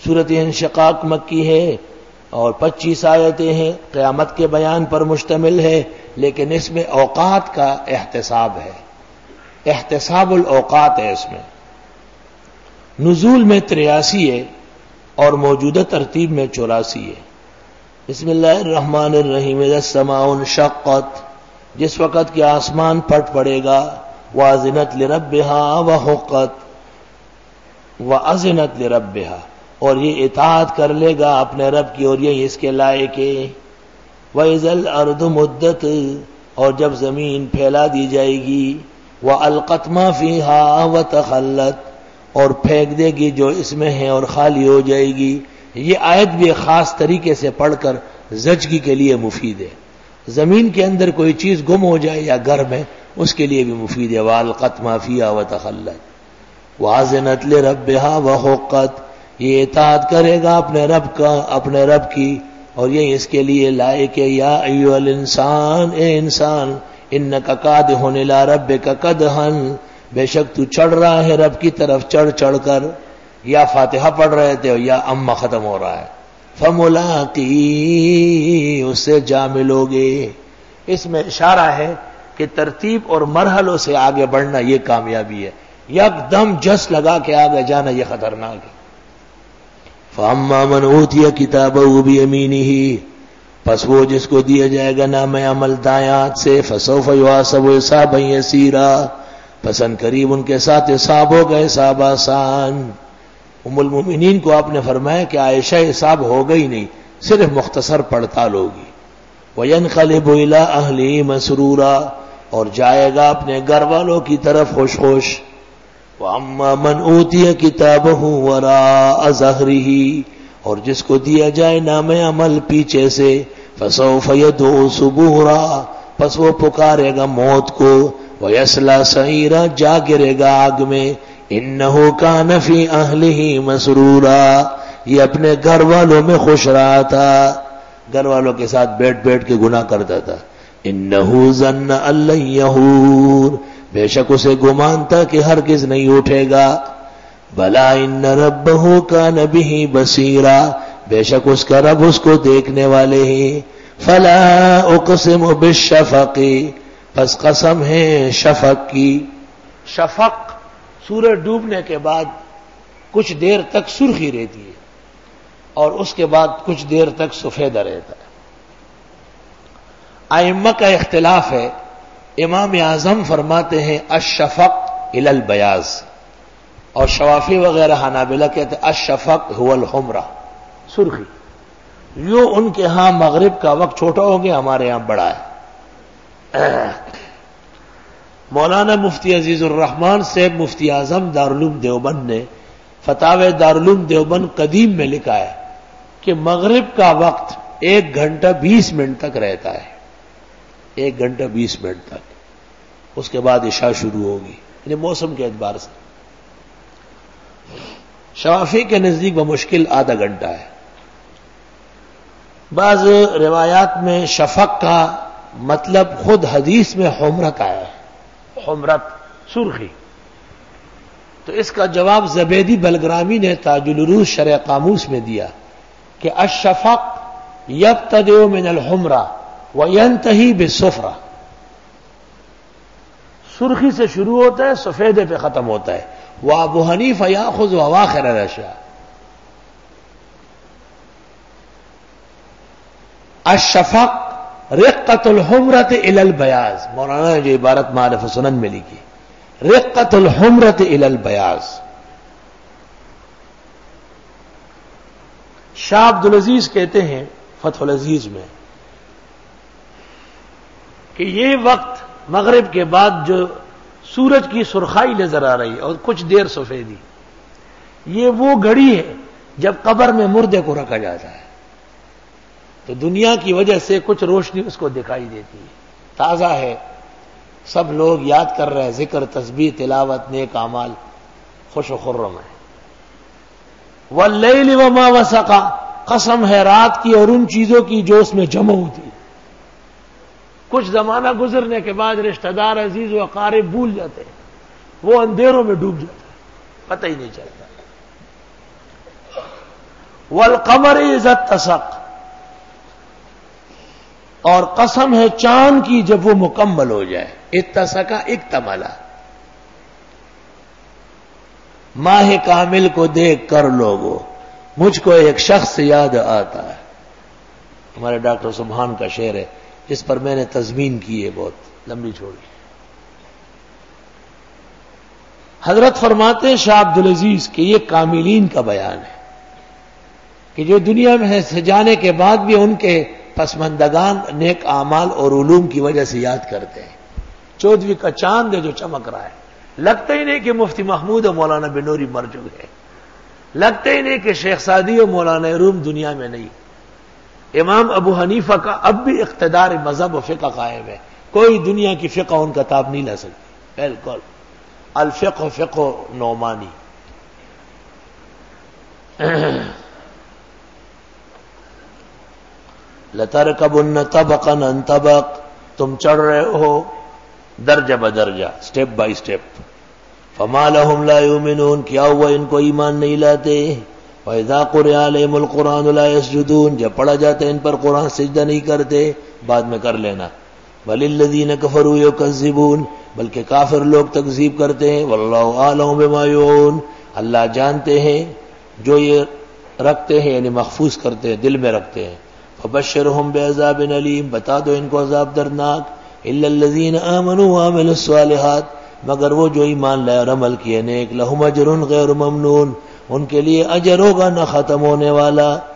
سورۃ انشقاق مکی ہے اور 25 آیتیں ہیں، قیامت کے بیان پر مشتمل ہے، لیکن اس میں اوقات کا احتساب ہے، احتساب الاوقات ہے اس میں۔ نزول میں 83 ہے اور موجودہ ترتیب میں 84 ہے۔ بسم اللہ الرحمن الرحیم، اذا السماء انشقت، جس وقت کہ آسمان پھٹ پڑے گا، واذنت لربها وحقت، واذنت لربها، اور یہ اطاعت کر لے گا اپنے رب کی اور یہ اس کے لائق ہے۔ وَإِذَا الْأَرْضُ مُدَّتْ، اور جب زمین پھیلا دی جائے گی، وَأَلْقَتْ مَا فِيهَا وَتَخَلَّتْ، اور پھینک دے گی جو اس میں ہے اور خالی ہو جائے گی۔ یہ آیت بھی خاص طریقے سے پڑھ کر زچگی کے لیے مفید ہے۔ زمین کے اندر کوئی چیز گم ہو جائے یا گھر میں، اس کے لیے بھی مفید ہے۔ وَأَلْقَتْ مَا فِيهَا وَتَخَلَّتْ وَأَذِنَتْ لِرَبِّهَا وَحُقَّتْ، یہ اطاعت کرے گا اپنے رب کا، اپنے رب کی، اور یہ اس کے لیے لائق ہے۔ یا ایھا الانسان، اے انسان، انک کادح الی ربک کدحا، بے شک تو چڑھ رہا ہے رب کی طرف چڑھ چڑھ کر۔ یا فاتحہ پڑھ رہے تھے یا اما ختم ہو رہا ہے۔ فملاقی، اس سے جا ملو گے۔ اس میں اشارہ ہے کہ ترتیب اور مرحلوں سے آگے بڑھنا یہ کامیابی ہے، یک دم جس لگا کے آگے جانا یہ خطرناک ہے۔ فَأَمَّا مَنْ أُوتِيَ كِتَابَهُ بِيَمِينِهِ، پس وہ جس کو دیا جائے گا نام عمل دائیں ہاتھ سے، فَسَوْفَ يُحَاسَبُ حِسَابًا يَسِيرًا، پس ان قریب ان کے ساتھ حساب ہوگا، حساب آسان۔ ام المؤمنین کو آپ نے فرمایا کہ عائشہ حساب ہوگا ہی نہیں، صرف مختصر پڑتال ہوگی۔ وَيَنْقَلِبُ إِلَىٰ أَهْلِهِ مَسْرُورًا، اور جائے گا اپنے گھر والوں کی طرف خوش خوش۔ وَأَمَّا مَنْ أُوتِيَ كِتَابَهُ وَرَاءَ ظَهْرِهِ، اور جس کو دیا جائے نام عمل پیچھے سے، فَسَوْفَ يَدْعُو ثُبُورًا، پس وہ پکارے گا موت کو، وَيَصْلَىٰ سَعِيرًا، جا گرے گا آگ میں۔ إِنَّهُ كَانَ فِي أَهْلِهِ مَسْرُورًا، یہ اپنے گھر والوں میں خوش رہا تھا، گھر والوں کے ساتھ بیٹھ بیٹھ کے گناہ کرتا تھا۔ إِنَّهُ ظَنَّ أَن لَّن يَحُورَ، بے شک اسے گمان تھا کہ ہرگز نہیں اٹھے گا۔ بلا ان ربہ کان بہ بصیرا، بے شک اس کا رب اس کو دیکھنے والے ہیں۔ فلا اقسم بالشفق، پس قسم ہے شفق کی۔ شفق سورج ڈوبنے کے بعد کچھ دیر تک سرخی رہتی ہے اور اس کے بعد کچھ دیر تک سفیدہ رہتا ہے۔ ائمہ کا اختلاف ہے، امام اعظم فرماتے ہیں الشفق الی البیاض، اور شوافی وغیرہ حنابلہ کہتے ہیں الشفق هو الحمرہ، سرخی۔ یوں ان کے ہاں مغرب کا وقت چھوٹا ہو گیا، ہمارے یہاں بڑا ہے۔ مولانا مفتی عزیز الرحمان صاحب مفتی اعظم دارالعلوم دیوبند نے فتاوی دارالعلوم دیوبند قدیم میں لکھا ہے کہ مغرب کا وقت 1 گھنٹہ 20 منٹ تک رہتا ہے، 1 گھنٹہ 20 منٹ تک، اس کے بعد عشاء شروع ہوگی، یعنی موسم کے اعتبار سے۔ شوافی کے نزدیک بمشکل آدھا گھنٹہ ہے۔ بعض روایات میں شفق کا مطلب خود حدیث میں حمرت آیا ہے، حمرت سرخی۔ تو اس کا جواب زبیدی بلگرامی نے تاج العروض شرح قاموس میں دیا کہ الشفق یبتدئ من الحمرہ وینتہی بالصفرہ، سرخی سے شروع ہوتا ہے، سفیدے پہ ختم ہوتا ہے۔ وابو حنیفہ یاخذ اواخر الاشیاء، الشفق رقۃ الحمرۃ الی البیاض، مولانا نے جو عبارت معرف سنن میں لکھی، رقۃ الحمرۃ الی البیاض۔ شاہ عبد العزیز کہتے ہیں فتح العزیز میں کہ یہ وقت مغرب کے بعد جو سورج کی سرخائی نظر آ رہی ہے اور کچھ دیر سفیدی، یہ وہ گھڑی ہے جب قبر میں مردے کو رکھا جاتا ہے، تو دنیا کی وجہ سے کچھ روشنی اس کو دکھائی دیتی ہے، تازہ ہے، سب لوگ یاد کر رہے ہیں، ذکر تسبیح تلاوت نیک اعمال، خوش و خرم ہے۔ واللیل وما وسق، قسم ہے رات کی اور ان چیزوں کی جو اس میں جمع ہوتی ہے۔ کچھ زمانہ گزرنے کے بعد رشتہ دار عزیز و اقارب بھول جاتے ہیں، وہ اندھیروں میں ڈوب جاتا ہے، پتہ ہی نہیں چلتا۔ والقمر اذا اتسق، اور قسم ہے چاند کی جب وہ مکمل ہو جائے. اتسقا اکتملا. ماہ کامل کو دیکھ کر لوگوں مجھ کو ایک شخص یاد آتا ہے. ہمارے ڈاکٹر سبحان کا شعر ہے جس پر میں نے تضمین کی ہے، بہت لمبی چھوڑی. حضرت فرماتے ہیں شاہ عبدالعزیز کہ یہ کاملین کا بیان ہے کہ جو دنیا میں سے جانے کے بعد بھی ان کے پسماندگان نیک اعمال اور علوم کی وجہ سے یاد کرتے ہیں. 14ویں کا چاند ہے جو چمک رہا ہے. لگتا ہی نہیں کہ مفتی محمود اور مولانا بنوری مر چکے ہیں. لگتا ہی نہیں کہ شیخ سعدی اور مولانا روم دنیا میں نہیں. امام ابو حنیفہ کا اب بھی اقتدار مذہب و فقہ قائم ہے. کوئی دنیا کی فقہ ان کا تاب نہیں لے سکتی. بالکل الفقہ فقہ نعمانی. لَتَرْكَبُنَّ طَبَقًا عَنْ طَبَقٍ، تم چڑھ رہے ہو درجہ بدرجہ، سٹیپ بائی سٹیپ. فَمَا لَهُمْ لَا يُؤْمِنُونَ، کیا ہوا ان کو ایمان نہیں لاتے. وَإِذَا قُرِئَ عَلَيْهِمُ الْقُرْآنُ لَا يَسْجُدُونَ، جب پڑھا جاتا ہے ان پر قرآن سجدہ نہیں کرتے. بعد میں کر لینا. بَلِ الَّذِينَ كَفَرُوا يُكَذِّبُونَ، بلکہ کافر لوگ تکذیب کرتے ہیں. وَاللَّهُ أَعْلَمُ بِمَا يُوعُونَ، اللہ جانتے ہیں جو یہ رکھتے ہیں، یعنی محفوظ کرتے ہیں، دل میں رکھتے ہیں. فَبَشِّرْهُم بِعَذَابٍ أَلِيمٍ، بتا دو ان کو عذاب دردناک. إِلَّا الَّذِينَ آمَنُوا وَعَمِلُوا الصَّالِحَاتِ، مگر وہ جو ایمان لائے اور عمل کیے نیک. لَهُمْ أَجْرٌ غَيْرُ مَمْنُونٍ، ان کے لیے اجر ہوگا نہ ختم ہونے والا.